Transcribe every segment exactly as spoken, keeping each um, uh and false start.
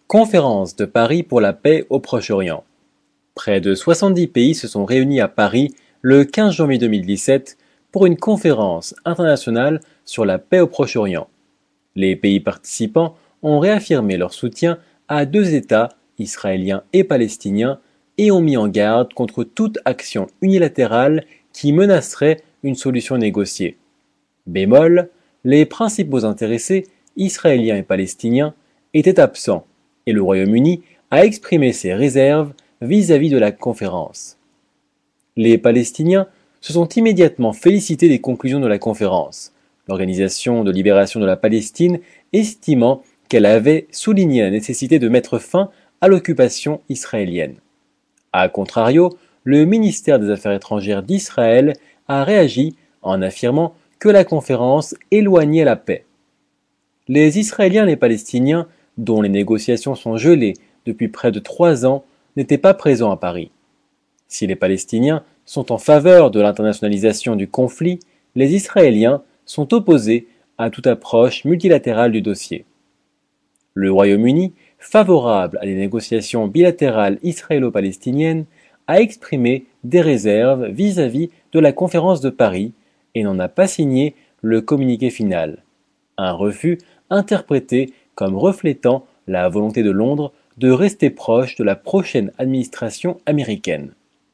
Conférence de Paris pour la paix au Proche-Orient. Près de soixante-dix pays se sont réunis à Paris le quinze janvier deux mille dix-sept pour une conférence internationale sur la paix au Proche-Orient. Les pays participants ont réaffirmé leur soutien à deux États, israéliens et palestiniens, et ont mis en garde contre toute action unilatérale qui menacerait une solution négociée. Bémol, les principaux intéressés, israéliens et palestiniens, étaient absents, et le Royaume-Uni a exprimé ses réserves vis-à-vis de la conférence. Les Palestiniens se sont immédiatement félicités des conclusions de la conférence, l'Organisation de libération de la Palestine estimant qu'elle avait souligné la nécessité de mettre fin à l'occupation israélienne. A contrario, le ministère des Affaires étrangères d'Israël a réagi en affirmant que la conférence éloignait la paix. Les Israéliens et les Palestiniens, dont les négociations sont gelées depuis près de trois ans, n'étaient pas présents à Paris. Si les Palestiniens sont en faveur de l'internationalisation du conflit, les Israéliens sont opposés à toute approche multilatérale du dossier. Le Royaume-Uni, favorable à des négociations bilatérales israélo-palestiniennes, a exprimé des réserves vis-à-vis de la conférence de Paris et n'en a pas signé le communiqué final. Un refus interprété comme reflétant la volonté de Londres de rester proche de la prochaine administration américaine.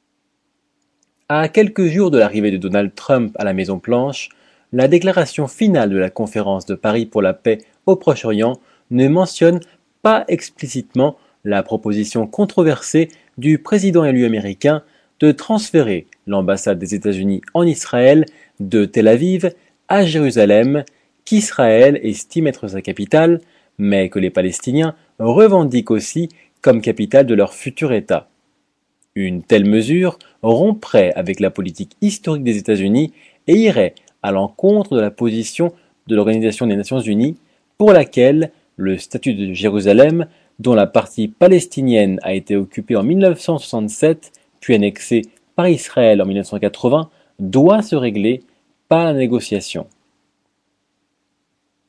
À quelques jours de l'arrivée de Donald Trump à la Maison-Blanche, la déclaration finale de la conférence de Paris pour la paix au Proche-Orient ne mentionne pas explicitement la proposition controversée du président élu américain de transférer l'ambassade des États-Unis en Israël de Tel Aviv à Jérusalem, qu'Israël estime être sa capitale, mais que les Palestiniens revendiquent aussi comme capitale de leur futur État. Une telle mesure romprait avec la politique historique des États-Unis et irait à l'encontre de la position de l'Organisation des Nations Unies, pour laquelle le statut de Jérusalem, dont la partie palestinienne a été occupée en mille neuf cent soixante-sept puis annexée par Israël en mille neuf cent quatre-vingts, doit se régler par la négociation.